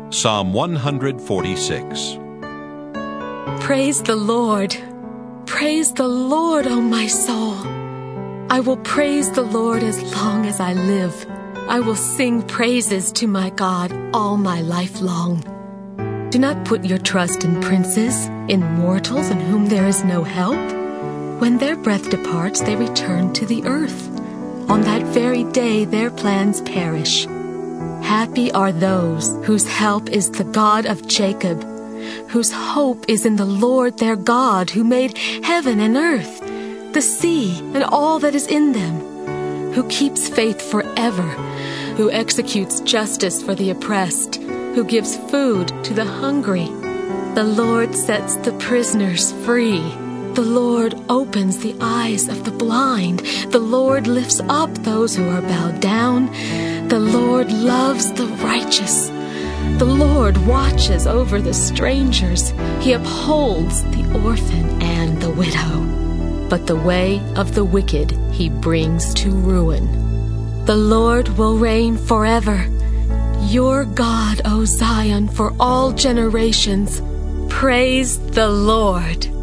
Psalm 146. Praise the Lord. Praise the Lord, O my soul. I will praise the Lord as long as I live. I will sing praises to my God all my life long. Do not put your trust in princes, in mortals in whom there is no help. When their breath departs, they return to the earth. On that very day their plans perish. Happy are those whose help is the God of Jacob, whose hope is in the Lord their God, who made heaven and earth, the sea and all that is in them, who keeps faith forever, who executes justice for the oppressed, who gives food to the hungry. The Lord sets the prisoners free. The Lord opens the eyes of the blind. The Lord lifts up those who are bowed down. The Lord loves the righteous. The Lord watches over the strangers. He upholds the orphan and the widow. But the way of the wicked he brings to ruin. The Lord will reign forever. Your God, O Zion, for all generations. Praise the Lord.